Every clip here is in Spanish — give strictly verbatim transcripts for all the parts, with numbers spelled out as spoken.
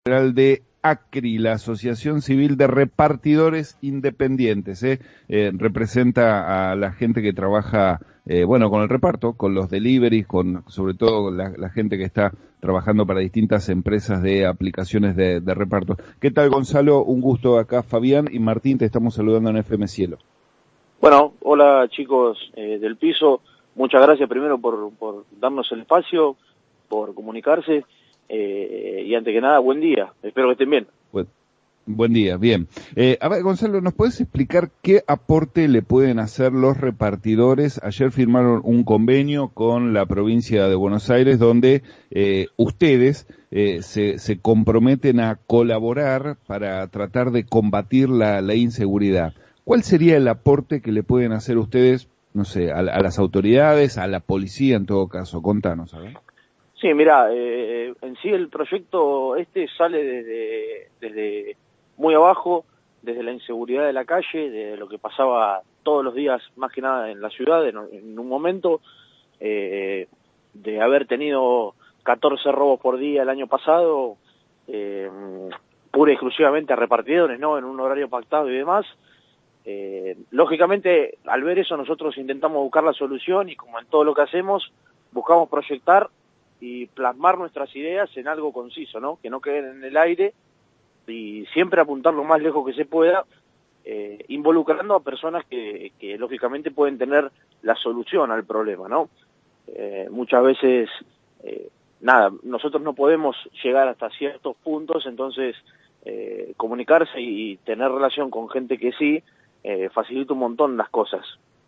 General de ACRI, la Asociación Civil de Repartidores Independientes, ¿eh? Eh, representa a la gente que trabaja, eh, bueno, con el reparto, con los deliveries, con sobre todo la, la gente que está trabajando para distintas empresas de aplicaciones de, de reparto. ¿Qué tal, Gonzalo? Un gusto acá, Fabián y Martín, te estamos saludando en F M Cielo. Bueno, hola chicos eh, del piso, muchas gracias primero por, por darnos el espacio, por comunicarse. Eh, y antes que nada, buen día. Espero que estén bien. Buen, buen día, bien. Eh, a ver, Gonzalo, ¿nos puedes explicar qué aporte le pueden hacer los repartidores? Ayer firmaron un convenio con la provincia de Buenos Aires donde eh, ustedes eh, se, se comprometen a colaborar para tratar de combatir la, la inseguridad. ¿Cuál sería el aporte que le pueden hacer ustedes, no sé, a, a las autoridades, a la policía en todo caso? Contanos, a ver. Sí, mira, eh, en sí el proyecto este sale desde, desde muy abajo, desde la inseguridad de la calle, de lo que pasaba todos los días, más que nada en la ciudad, en, en un momento, eh, de haber tenido catorce robos por día el año pasado, eh, pura y exclusivamente a repartidores, ¿no? En un horario pactado y demás. Eh, lógicamente, al ver eso, nosotros intentamos buscar la solución y, como en todo lo que hacemos, buscamos proyectar y plasmar nuestras ideas en algo conciso, ¿no? Que no queden en el aire y siempre apuntar lo más lejos que se pueda, eh, involucrando a personas que, que lógicamente pueden tener la solución al problema, ¿no? Eh, muchas veces, eh, nada, nosotros no podemos llegar hasta ciertos puntos, entonces eh, comunicarse y tener relación con gente que sí, eh, facilita un montón las cosas.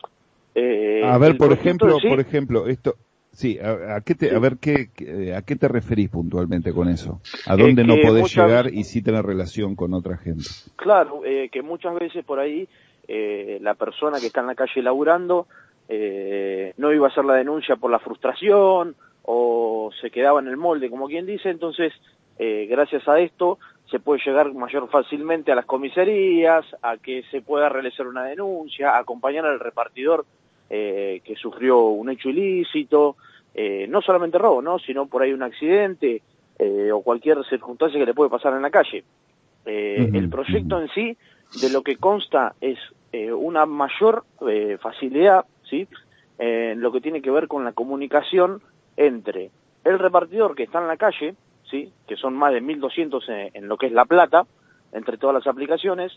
Eh, a ver, por ejemplo, sí, por ejemplo, esto... Sí, a, a qué te, sí. a ver qué, qué, a qué te referís puntualmente con eso. ¿A Que, dónde no que podés muchas, llegar y sí tener relación con otra gente? Claro, eh, que muchas veces por ahí eh, la persona que está en la calle laburando eh, no iba a hacer la denuncia por la frustración o se quedaba en el molde, como quien dice. Entonces, eh, gracias a esto se puede llegar mayor fácilmente a las comisarías, a que se pueda realizar una denuncia, a acompañar al repartidor eh, que sufrió un hecho ilícito, eh, no solamente robo, ¿no? Sino por ahí un accidente eh, o cualquier circunstancia que le puede pasar en la calle. Eh, Uh-huh, el proyecto uh-huh. en sí, de lo que consta, es eh, una mayor eh, facilidad, ¿sí? Eh, en lo que tiene que ver con la comunicación entre el repartidor que está en la calle, ¿sí? Que son más de mil doscientos en, en lo que es La Plata, entre todas las aplicaciones,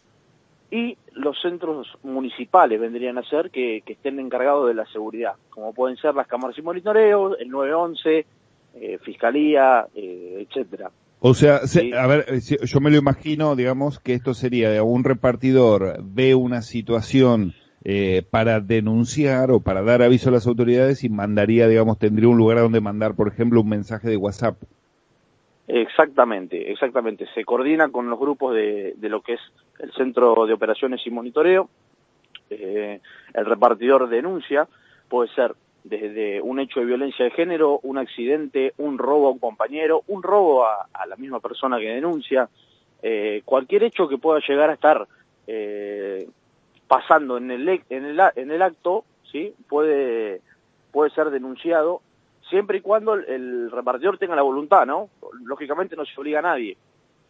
y los centros municipales vendrían a ser que, que estén encargados de la seguridad, como pueden ser las cámaras y monitoreos, el nueve once, eh, Fiscalía, eh, etcétera. O sea, se, ¿Sí? a ver, yo me lo imagino, digamos, que esto sería de un repartidor ve una situación eh, para denunciar o para dar aviso a las autoridades y mandaría, digamos, tendría un lugar donde mandar, por ejemplo, un mensaje de WhatsApp. Exactamente, exactamente. Se coordina con los grupos de, de lo que es el Centro de Operaciones y Monitoreo. Eh, el repartidor denuncia, puede ser desde un hecho de violencia de género, un accidente, un robo a un compañero, un robo a, a la misma persona que denuncia, eh, cualquier hecho que pueda llegar a estar eh, pasando en el, en el, en el acto, ¿sí? puede, puede ser denunciado, siempre y cuando el, el repartidor tenga la voluntad, ¿no? Lógicamente no se obliga a nadie.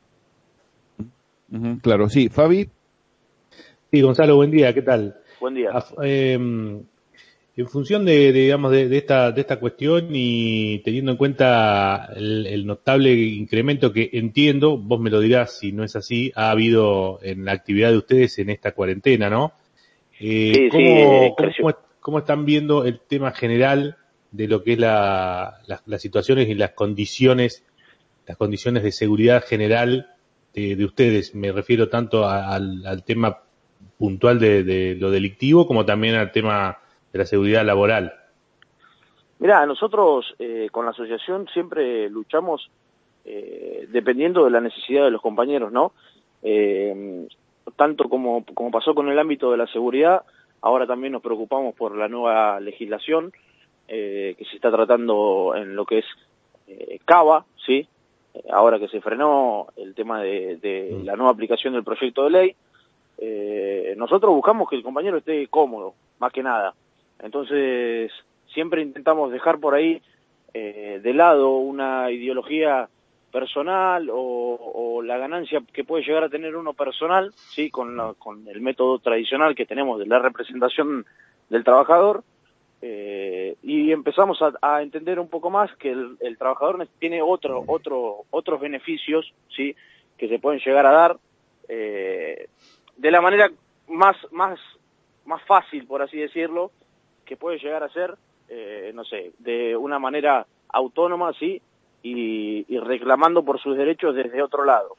Uh-huh, claro, sí. Fabi. Sí, Gonzalo, buen día, ¿qué tal? Buen día. A, eh, en función de, de, digamos, de, de esta de esta cuestión y teniendo en cuenta el, el notable incremento que entiendo, vos me lo dirás si no es así, ha habido en la actividad de ustedes en esta cuarentena, ¿no? Eh, Sí, ¿cómo, sí, eh, cómo, cómo, ¿Cómo están viendo el tema general de lo que es la, la, las situaciones y las condiciones, las condiciones de seguridad general de, de ustedes? Me refiero tanto a, al, al tema puntual de, de lo delictivo como también al tema de la seguridad laboral. Mirá, nosotros eh, con la asociación siempre luchamos eh, dependiendo de la necesidad de los compañeros, ¿no? Eh, tanto como, como pasó con el ámbito de la seguridad, ahora también nos preocupamos por la nueva legislación eh, que se está tratando en lo que es eh, Cava, ¿sí? Ahora que se frenó el tema de, de la nueva aplicación del proyecto de ley, eh, nosotros buscamos que el compañero esté cómodo, más que nada. Entonces, siempre intentamos dejar por ahí eh, de lado una ideología personal o, o la ganancia que puede llegar a tener uno personal, sí, con, la, con el método tradicional que tenemos de la representación del trabajador, eh, y empezamos a, a entender un poco más que el, el trabajador tiene otro, otro, otros beneficios, sí, que se pueden llegar a dar eh, de la manera más, más, más fácil, por así decirlo, que puede llegar a ser, eh, no sé, de una manera autónoma, sí, y, y reclamando por sus derechos desde otro lado.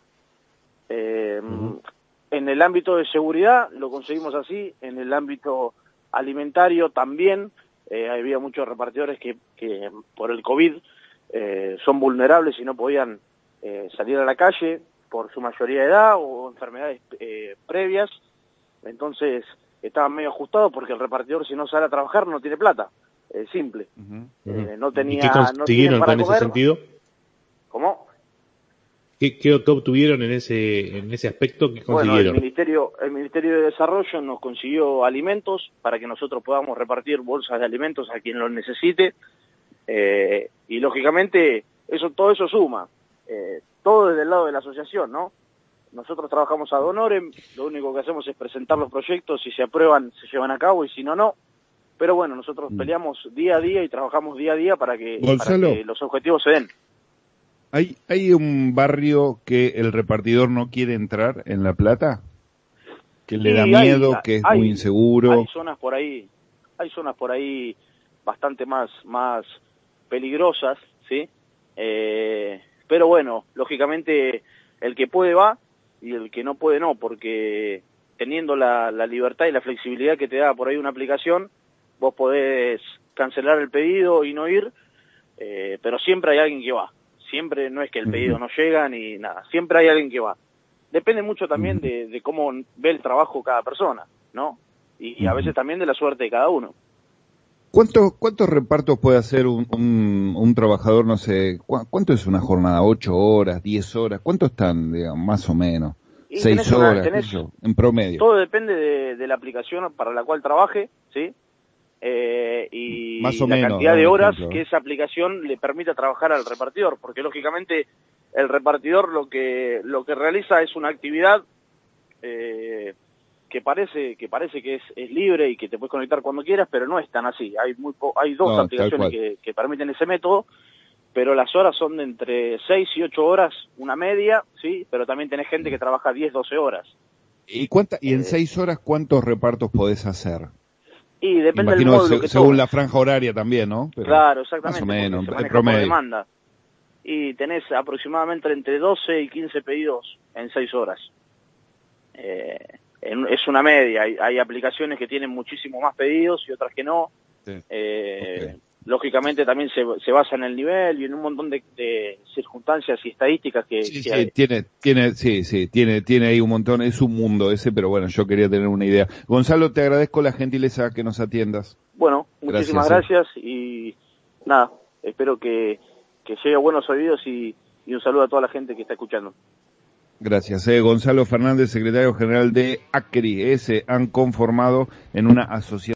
Eh, uh-huh. En el ámbito de seguridad lo conseguimos así, en el ámbito alimentario también, eh, había muchos repartidores que, que por el COVID eh, son vulnerables y no podían eh, salir a la calle por su mayoría de edad o enfermedades eh, previas, entonces estaban medio ajustados porque el repartidor si no sale a trabajar no tiene plata, eh, simple. Uh-huh. Uh-huh. Eh, no tenía, ¿Y qué consiguieron no con comer. ese sentido? ¿Cómo? ¿Qué, qué, qué obtuvieron en ese en ese aspecto? ¿Qué consiguieron? Bueno, el Ministerio, el Ministerio de Desarrollo nos consiguió alimentos para que nosotros podamos repartir bolsas de alimentos a quien los necesite, eh, y lógicamente eso todo eso suma, eh, todo desde el lado de la asociación, ¿no? Nosotros trabajamos ad honorem, lo único que hacemos es presentar los proyectos, si se aprueban se llevan a cabo y si no, no. Pero bueno, nosotros peleamos día a día y trabajamos día a día para que, para que los objetivos se den. ¿Hay, ¿Hay un barrio que el repartidor no quiere entrar en La Plata? ¿Que le sí, da miedo, hay, que es hay, muy inseguro? Hay zonas por ahí, hay zonas por ahí bastante más, más peligrosas, ¿sí? Eh, pero bueno, lógicamente el que puede va y el que no puede no, porque teniendo la, la libertad y la flexibilidad que te da por ahí una aplicación, vos podés cancelar el pedido y no ir, eh, pero siempre hay alguien que va. Siempre no es que el pedido uh-huh. no llega ni nada, siempre hay alguien que va. Depende mucho también de, de cómo ve el trabajo cada persona, ¿no? Y, y a veces también de la suerte de cada uno. ¿Cuántos cuántos repartos puede hacer un, un, un trabajador, no sé, cu- cuánto es una jornada? ¿Ocho horas, diez horas? ¿Cuánto están, digamos, más o menos? Y ¿Seis una, horas? tenés, Eso, en promedio. Todo depende de, de la aplicación para la cual trabaje, ¿sí? Eh, y más o la menos, cantidad ¿no? de horas ejemplo, que esa aplicación le permita trabajar al repartidor, porque lógicamente el repartidor lo que lo que realiza es una actividad eh, que parece que parece que es, es libre y que te puedes conectar cuando quieras, pero no es tan así. Hay muy po- hay dos no, aplicaciones que, que permiten ese método, pero las horas son de entre seis y ocho horas, una media, sí, pero también tenés gente que trabaja diez, doce horas. ¿Y cuánta, y en eh, seis horas cuántos repartos podés hacer? Y depende Imagino del módulo se, que según tomes. la franja horaria también, ¿no? Pero claro, exactamente. Más o menos, se en maneja promedio. por demanda. Y tenés aproximadamente entre doce y quince pedidos en seis horas. Eh, en, es una media. Hay, hay aplicaciones que tienen muchísimo más pedidos y otras que no. Sí. Eh, okay. Lógicamente también se, se basa en el nivel y en un montón de, de circunstancias y estadísticas que, sí, que sí, hay. tiene, tiene, sí, sí, tiene, tiene ahí un montón, es un mundo ese, pero bueno, yo quería tener una idea. Gonzalo, te agradezco la gentileza que nos atiendas. Bueno, muchísimas gracias, gracias eh. y nada, espero que, que llegue a buenos oídos y, y un saludo a toda la gente que está escuchando. Gracias. Eh, Gonzalo Fernández, secretario general de ACRI, eh, se han conformado en una asociación.